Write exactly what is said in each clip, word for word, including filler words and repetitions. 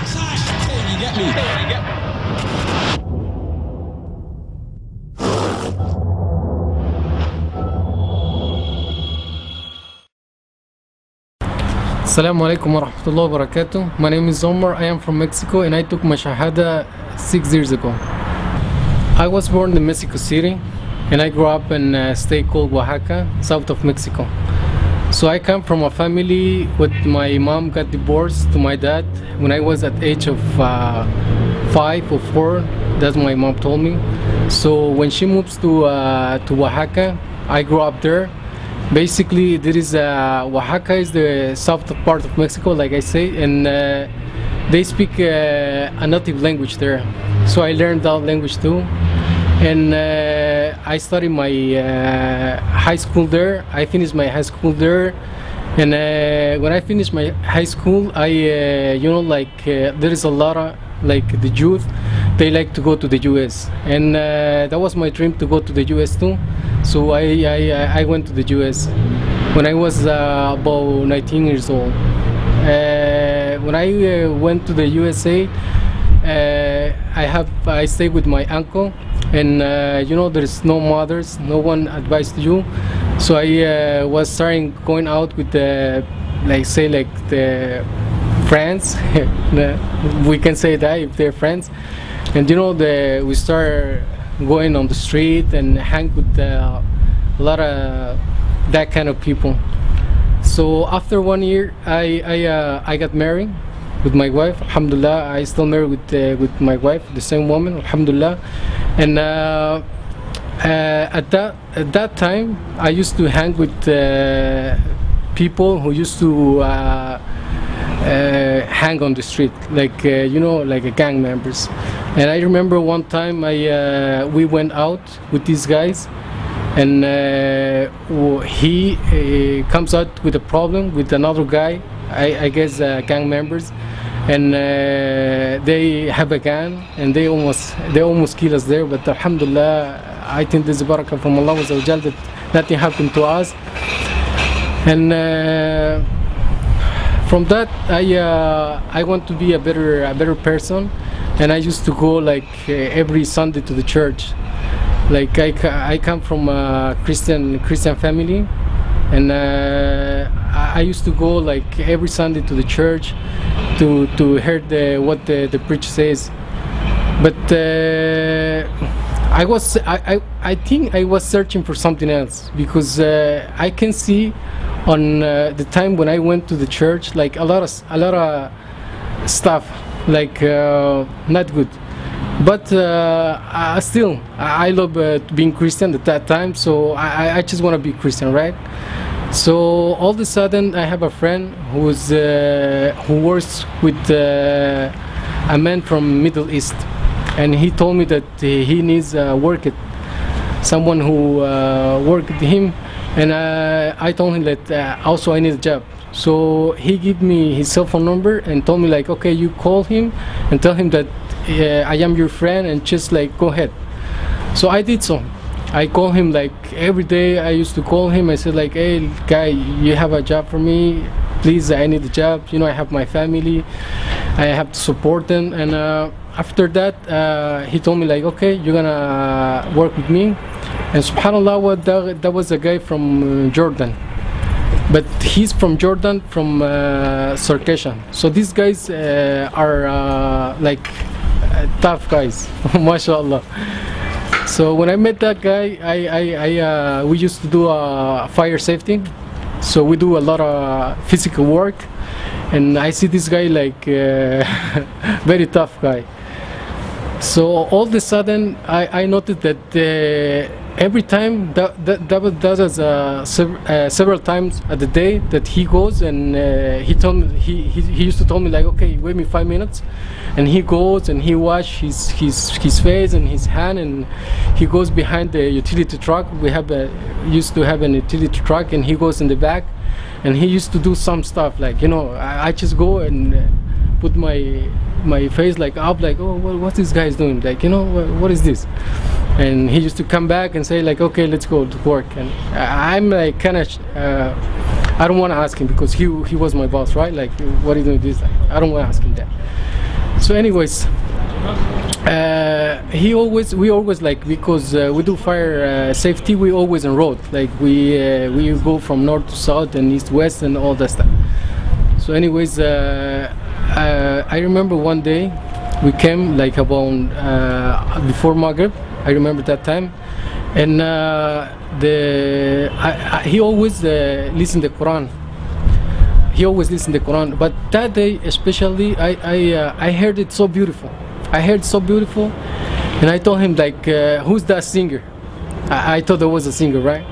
You get me? You get me? Assalamu alaikum wa rahmatullahi wa barakatuh. My name is Omar. I am from Mexico and I took my Shahada six years ago. I was born in Mexico City and I grew up in a state called Oaxaca, south of Mexico. So I come from a family with my mom got divorced to my dad when I was at age of uh, five or four. That's what my mom told me. So when she moves to, uh, to Oaxaca, I grew up there. Basically, there is uh, Oaxaca is the south part of Mexico, like I say, and uh, they speak uh, a native language there. So I learned that language too, and uh, I studied my uh, high school there. I finished my high school there, and uh, when I finished my high school, I, uh, you know, like uh, there is a lot of like the youth, they like to go to the U S, and uh, that was my dream to go to the U S too. So I, I, I went to the U S when I was uh, about nineteen years old. Uh, when I uh, went to the U S A, uh, I have I stayed with my uncle, and uh, you know there's no mothers, no one advised you. So I uh, was starting going out with the like say like the friends, we can say that if they're friends, and you know the we start going on the street and hang with uh, a lot of that kind of people. So after one year, I I, uh, I got married with my wife. Alhamdulillah, I still married with uh, with my wife, the same woman. Alhamdulillah, and uh, uh, at that at that time, I used to hang with uh, people who used to. Uh, Uh, hang on the street, like uh, you know, like a gang members. And I remember one time I uh, we went out with these guys, and uh, he uh, comes out with a problem with another guy, I, I guess uh, gang members, and uh, they have a gun, and they almost they almost kill us there. But alhamdulillah, I think there's a barakah from Allah Azza wa Jal that nothing happened to us. And uh, from that, I uh, I want to be a better a better person, and I used to go like uh, every Sunday to the church. Like I, I come from a Christian Christian family, and uh, I used to go like every Sunday to the church to to hear the, what the, the preacher says. But uh, I was I, I I think I was searching for something else, because uh, I can see on uh, the time when I went to the church, like a lot of a lot of stuff, like uh, not good. But uh, I still I love uh, being Christian at that time, so I, I just want to be Christian, right? So all of a sudden I have a friend who's uh, who works with uh, a man from Middle East, and he told me that uh, he needs uh, work at someone who uh, work with him. And uh, I told him that uh, also I need a job. So he gave me his cell phone number and told me like, okay, you call him and tell him that uh, I am your friend, and just like go ahead. So I did so. I call him like every day. I used to call him. I said like, hey guy, you have a job for me? Please, I need a job. You know, I have my family. I have to support them. And uh, after that, uh, he told me like, okay, you're gonna work with me. And subhanallah, what that, that was a guy from uh, Jordan, but he's from Jordan, from uh, Circassia. So these guys uh, are uh, like uh, tough guys, mashallah. So when I met that guy, I, I, I uh, we used to do uh, fire safety. So we do a lot of physical work, and I see this guy like uh, very tough guy. So all of a sudden, I, I noticed that uh, every time that that, that does uh, sev uh, several times at the day that he goes, and uh, he told me he, he he used to tell me like, okay, wait me five minutes, and he goes and he wash his his his face and his hand, and he goes behind the utility truck. We have a used to have an utility truck, and he goes in the back, and he used to do some stuff like, you know, I, I just go and uh, put my my face like up, like, oh, what, what's this guy's doing, like, you know, what, what is this? And he used to come back and say like, okay, let's go to work. And I'm like kind of uh, I don't want to ask him, because he he was my boss, right? Like, what are you doing this? Like, I don't want to ask him that. So anyways, uh, he always, we always like, because uh, we do fire uh, safety, we always on road. Like we uh, we go from north to south and east west and all that stuff. So anyways, uh, uh, I remember one day we came like about uh, before Maghrib. I remember that time, and uh, the I, I, he always uh, listened to the Quran. He always listened to the Quran, but that day especially, I I, uh, I heard it so beautiful. I heard it so beautiful, and I told him like, uh, "Who's that singer?" I, I thought there was a singer, right?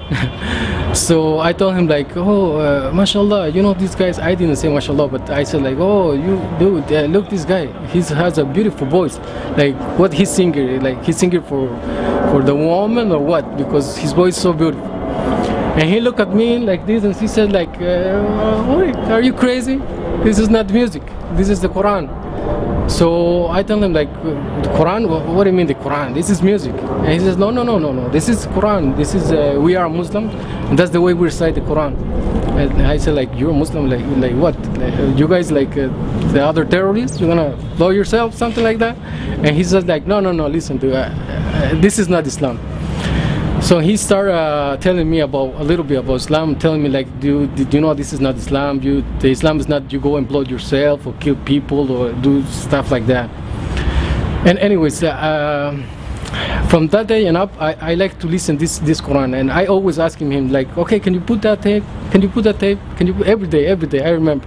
So I told him like, "Oh, uh, mashallah, you know these guys." I didn't say mashallah, but I said like, "Oh, you dude, uh, look this guy. He has a beautiful voice. Like, what he's singing? Like he's singing for for the woman or what? Because his voice is so beautiful." And he looked at me like this and he said like, uh, "Are you crazy? This is not music. This is the Quran." So I tell him like, "The Quran? What do you mean the Quran? This is music." And he says, "No, no, no, no, no. This is Quran. This is uh, we are Muslim, and that's the way we recite the Quran." And I said like, "You're Muslim? Like, like what? Like, you guys like uh, the other terrorists? You're gonna blow yourself, something like that?" And he says like, "No, no, no. Listen to uh, uh, this is not Islam." So he started uh, telling me about a little bit about Islam, telling me like, do, do you know this is not Islam? You, the Islam is not you go and blow yourself or kill people or do stuff like that. And anyways, uh, from that day and up, I, I like to listen this this Quran, and I always asking him like, okay, can you put that tape? Can you put that tape? Can you put, every day, every day? I remember.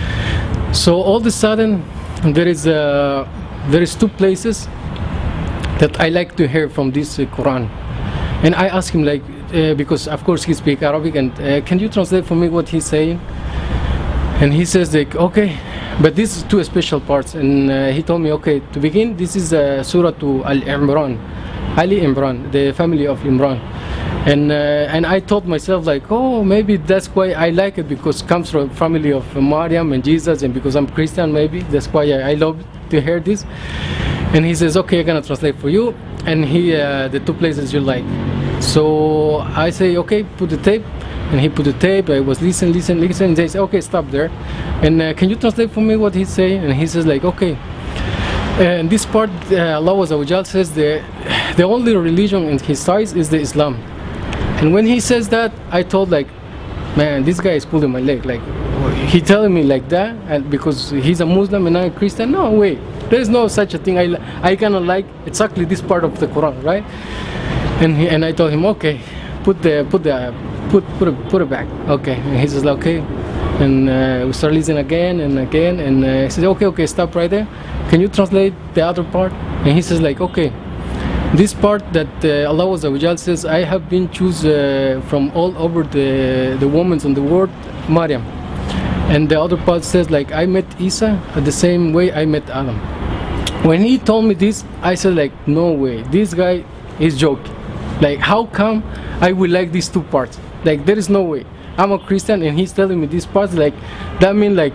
So all of a sudden, there is uh, there is two places that I like to hear from this uh, Quran. And I asked him like, uh, because of course he speaks Arabic, and uh, can you translate for me what he's saying? And he says like, okay, but this is two special parts. And uh, he told me, okay, to begin, this is uh, Surah to Al-Imran, Ali Imran, the family of Imran. And uh, and I told myself like, oh, maybe that's why I like it, because it comes from family of Maryam and Jesus, and because I'm Christian, maybe that's why I, I love to hear this. And he says, okay, I'm gonna translate for you, and he uh, the two places you like. So I say, okay, put the tape, and he put the tape. I was listening, listening, listening. They say, okay, stop there, and uh, can you translate for me what he's saying? And he says like, okay. And this part, uh, Allah Azza wa Jal says the the only religion in his eyes is the Islam. And when he says that, I thought like, man, this guy is pulling my leg. Like, he telling me like that, and because he's a Muslim and I'm a Christian. No way. There is no such a thing. I, I cannot like exactly this part of the Quran, right? And he, and I told him, okay, put the put the put put it, put it back. Okay. And he says, okay. And uh, we start listening again and again. And uh, he says, okay, okay, stop right there. Can you translate the other part? And he says like, okay, this part that uh, Allah Azza wa Jal says, I have been chosen uh, from all over the the women in the world, Maryam. And the other part says like, I met Isa the same way I met Adam. When he told me this, I said like, no way, this guy is joking. Like, how come I will like these two parts? Like, there is no way. I'm a Christian and he's telling me these parts, like, that mean like,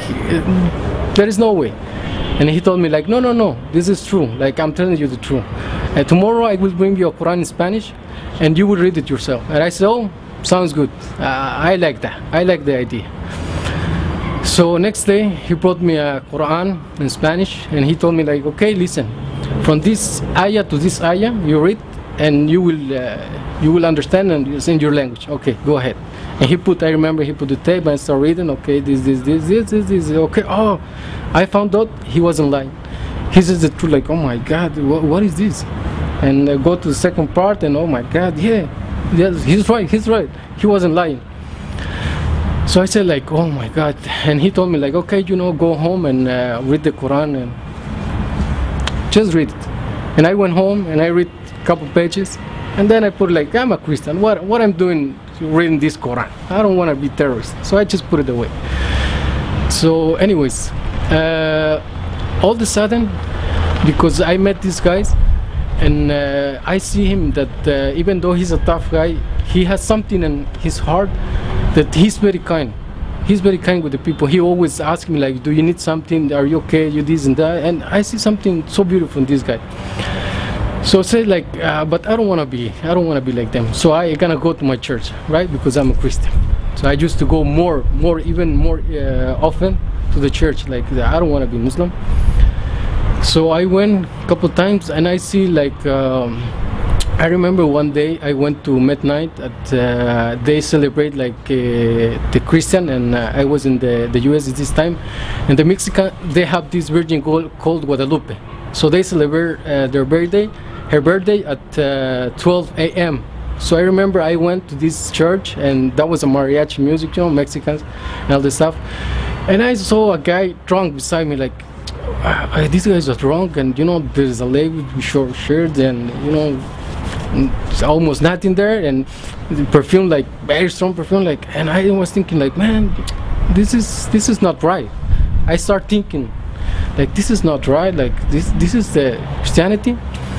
there is no way. And he told me like, no, no, no, this is true. Like, I'm telling you the truth. And tomorrow I will bring you a Quran in Spanish and you will read it yourself. And I said, oh, sounds good. Uh, I like that. I like the idea. So next day he brought me a Quran in Spanish, and he told me like, okay, listen, from this ayah to this ayah you read, and you will uh, you will understand, and it's in your language. Okay, go ahead. And he put, I remember he put the tape and I started reading. Okay, this this this this this, this. Okay, oh, I found out he wasn't lying. He says the truth. Like, oh my God, what, what is this? And uh, go to the second part, and oh my God, yeah, yes, he's right, he's right. He wasn't lying. So I said like, oh my God. And he told me like, okay, you know, go home and uh, read the Quran and just read it. And I went home and I read a couple pages, and then I put like, I'm a Christian, what what I'm doing reading this Quran? I don't want to be terrorist. So I just put it away. So anyways, uh, all of a sudden, because I met these guys, and uh, I see him that uh, even though he's a tough guy, he has something in his heart that he's very kind. He's very kind with the people. He always asks me like, do you need something? Are you okay? You this and that. And I see something so beautiful in this guy. So I said like, uh, but I don't want to be, I don't want to be like them. So I gonna go to my church, right? Because I'm a Christian. So I used to go more, more, even more uh, often to the church. Like, I don't want to be Muslim. So I went a couple times, and I see like um, I remember one day I went to midnight at uh, they celebrate like uh, the Christian, and uh, I was in the the U S at this time, and the Mexican, they have this virgin called, called Guadalupe. So they celebrate uh, their birthday, her birthday at uh, twelve A M So I remember I went to this church, and that was a mariachi music, you know, Mexicans and all this stuff. And I saw a guy drunk beside me, like, uh, these guys are drunk, and you know, there's a lady with short shirt, and you know, almost nothing there, and the perfume, like very strong perfume, like. And I was thinking, like, man, this is this is not right. I start thinking, like, this is not right. Like, this this is the Christianity.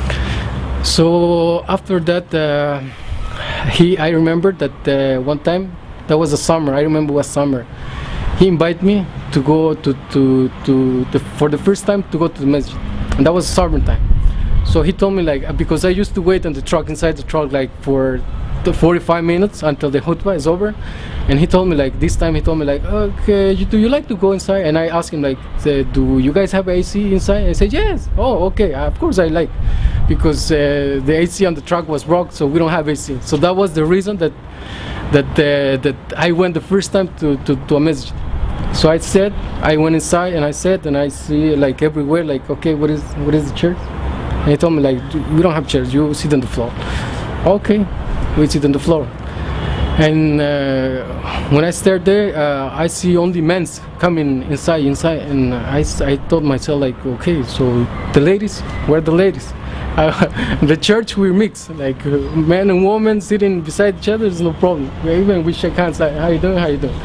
So after that, uh, he I remember that uh, one time, that was a summer. I remember it was summer. He invited me to go to to to the, for the first time to go to the masjid, and that was summertime. So he told me, like, because I used to wait on the truck, inside the truck, like for the forty-five minutes until the khutbah is over, and he told me, like, this time he told me, like, okay, you, do you like to go inside? And I asked him, like, do you guys have A C inside? I said yes. Oh, okay, of course I like, because uh, the A C on the truck was broke, so we don't have A C. So that was the reason that that uh, that I went the first time to, to, to a masjid. So I said, I went inside, and I said, and I see, like, everywhere, like, okay, what is what is the church? And he told me, like, we don't have chairs, you sit on the floor. Okay, we sit on the floor. And uh, when I stayed there, uh, I see only men coming inside, inside, and I, I told myself, like, okay, so the ladies, where are the ladies? Uh, the church we mix, like uh, men and women sitting beside each other is no problem. Even we shake hands, like, how you doing, how you doing?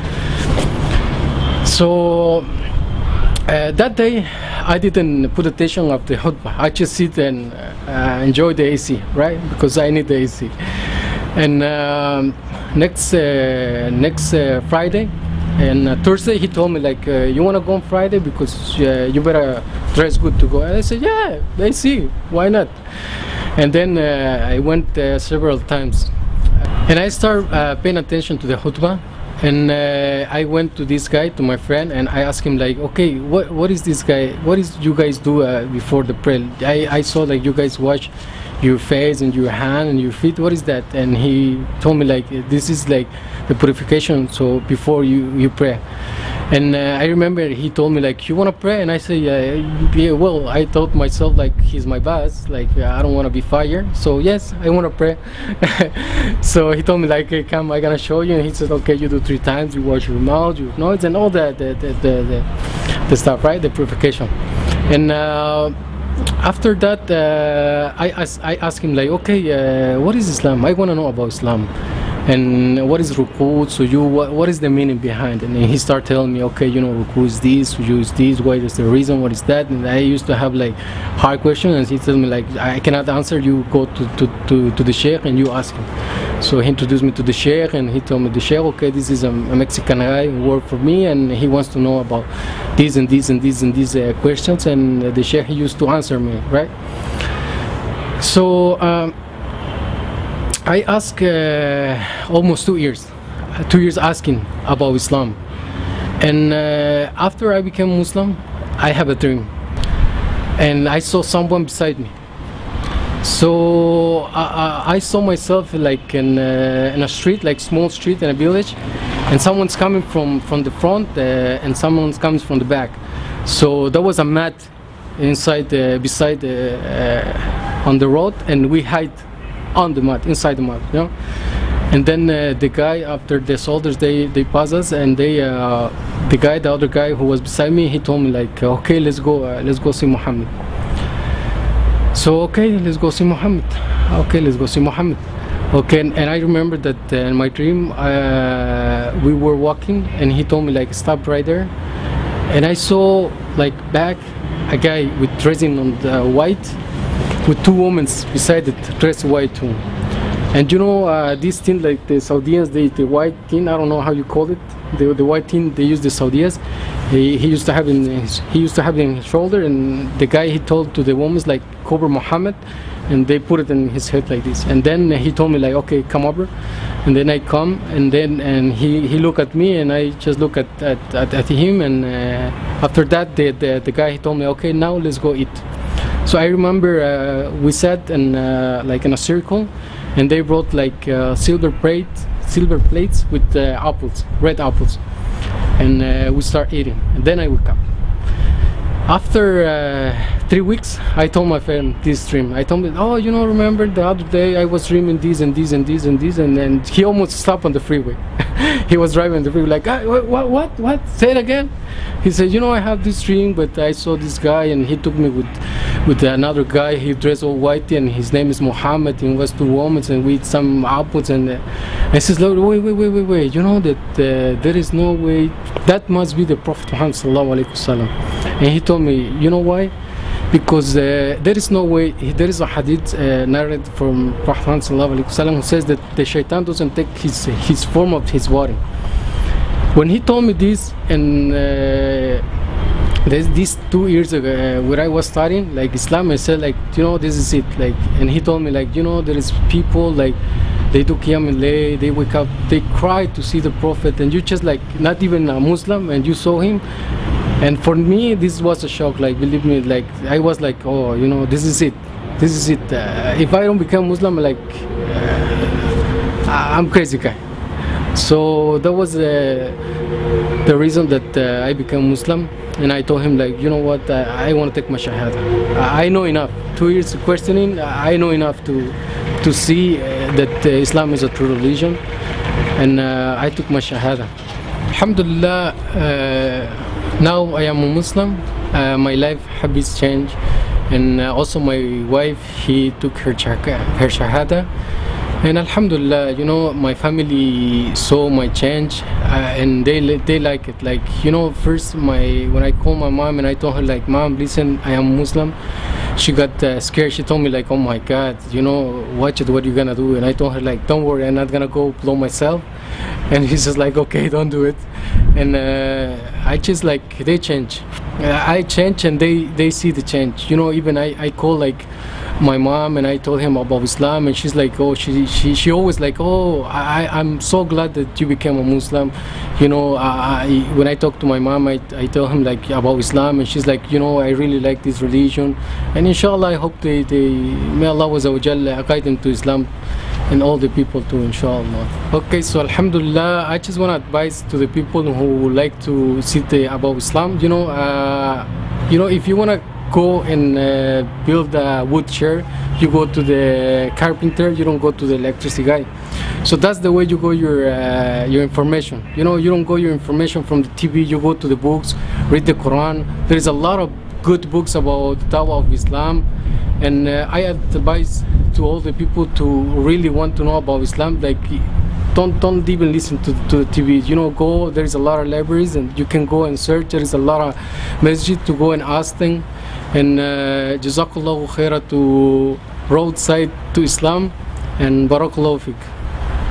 So uh, that day, I didn't put attention of the khutbah. I just sit and uh, enjoy the A C, right? Because I need the A C. And um, next uh, next uh, Friday and uh, Thursday, he told me, like, uh, you want to go on Friday, because uh, you better dress good to go. And I said, yeah, I see, why not? And then uh, I went uh, several times, and I started uh, paying attention to the khutbah. And uh, I went to this guy, to my friend, and I asked him, like, okay, what what is this guy? What is you guys do uh, before the prayer? I, I saw, like, you guys wash your face and your hand and your feet. What is that? And he told me, like, this is like the purification. So before you you pray. And uh, I remember he told me, like, you want to pray? And I said, yeah, yeah, well, I thought myself, like, he's my boss, like, I don't want to be fired, so yes, I want to pray. So he told me, like, hey, come, I'm gonna show you. And he said, okay, you do three times, you wash your mouth, your nose, and all that, the, the, the, the, the stuff, right, the purification. And uh, after that, uh, I, asked, I asked him, like, okay, uh, what is Islam? I want to know about Islam. And what is ruku? So you, what, what is the meaning behind it? And he started telling me, okay, you know, ruku is this, you use this, what is the reason, what is that? And I used to have, like, hard questions, and he told me, like, I cannot answer, you go to, to, to, to the sheikh and you ask him. So he introduced me to the sheikh, and he told me, the sheikh, okay, this is a, a Mexican guy who worked for me, and he wants to know about this and this and this and these uh, questions, and the sheikh, he used to answer me, right? So um, I asked uh, almost two years, two years asking about Islam. And uh, after I became Muslim, I have a dream. And I saw someone beside me. So uh, I saw myself, like, in, uh, in a street, like small street in a village, and someone's coming from, from the front uh, and someone's coming from the back. So there was a mat inside, uh, beside uh, uh, on the road, and we hide on the mat, inside the mat, you know. And then uh, the guy, after the soldiers, they they pass us, and they uh, the guy, the other guy who was beside me, he told me, like, okay, let's go, uh, let's go see Muhammad. So okay, let's go see Muhammad. Okay, let's go see Muhammad. Okay, and, and I remember that uh, in my dream, uh, we were walking, and he told me, like, stop right there. And I saw, like, back a guy with dressing on the white, with two women beside it, dressed white too. And you know uh, this thing like the Saudians, the, the white thing, I don't know how you call it, the, the white thing they use the Saudians. He, he used to have in his, he used to have it in his shoulder, and the guy he told to the woman like cover Muhammad, and they put it in his head like this. And then he told me like, okay, come over. And then I come, and then and he, he looked at me, and I just look at at, at, at him. And uh, after that, the, the the guy he told me, okay, now let's go eat. So I remember uh, we sat in uh, like in a circle, and they brought like uh, silver plate, silver plates with uh, apples, red apples, and uh, we start eating. And then I woke up. After uh, three weeks, I told my friend this dream. I told him, oh, you know, remember the other day I was dreaming this and this and this and this, and then he almost stopped on the freeway. He was driving the freeway like, ah, what, what, what? Say it again. He said, you know, I have this dream, but I saw this guy, and he took me with, with another guy. He dressed all white, and his name is Muhammad. And was two women, and we eat some apples. And uh, I says, wait, wait, wait, wait, wait. You know that uh, there is no way. That must be the Prophet Muhammad sallallahu alaihi wasallam. And he told me, you know why? Because uh, there is no way, there is a hadith uh, narrated from Prophet Muhammad sallallahu alaihi wasallam who says that the shaitan doesn't take his, his form of his body. When he told me this, and uh, this, this two years ago, uh, where I was studying like Islam, I said like, you know, this is it. Like, and he told me like, you know, there is people like, they do Qiyam al-Layl, they wake up, they cry to see the Prophet, and you just like, not even a Muslim, and you saw him. And for me, this was a shock. Like, believe me, like I was like, oh, you know, this is it, this is it. Uh, if I don't become Muslim, like, uh, I'm crazy guy. So that was uh, the reason that uh, I became Muslim. And I told him like, you know what, uh, I want to take my shahada. I know enough. Two years of questioning, I know enough to to see uh, that uh, Islam is a true religion. And uh, I took my shahada. Alhamdulillah. Uh, Now I am a Muslim. Uh, my life habits change, and uh, also my wife, he took her her shahada, and Alhamdulillah, you know, my family saw my change, uh, and they they like it. Like, you know, first my when I called my mom and I told her like, Mom, listen, I am Muslim. She got uh, scared. She told me like, oh my God, you know, watch it. What are you gonna do? And I told her like, don't worry, I'm not gonna go blow myself. And he's just like, okay, don't do it. And uh, I just like, they change. Uh, I change, and they, they see the change. You know, even I, I call like my mom, and I told him about Islam, and she's like, oh, she she, she always like, oh, I, I'm so glad that you became a Muslim. You know, I, when I talk to my mom, I, I tell him like about Islam, and she's like, you know, I really like this religion. And inshallah, I hope they, they may Allah Azza wa Jalla guide them to Islam, and all the people too, inshallah. Okay, so Alhamdulillah, I just want to advise to the people who like to see the, about Islam. You know, uh, you know, if you want to go and uh, build a wood chair, you go to the carpenter. You don't go to the electricity guy. So that's the way you go your uh, your information. You know, you don't go your information from the T V. You go to the books, read the Quran. There is a lot of good books about the Dawah of Islam, and uh, I advise to all the people to really want to know about Islam. Like, don't don't even listen to, to the T V. You know, go. There is a lot of libraries, and you can go and search. There is a lot of masjid to go and ask things. And uh, Jazakallahu khaira to Roadside to Islam, and Barakallahu Fik.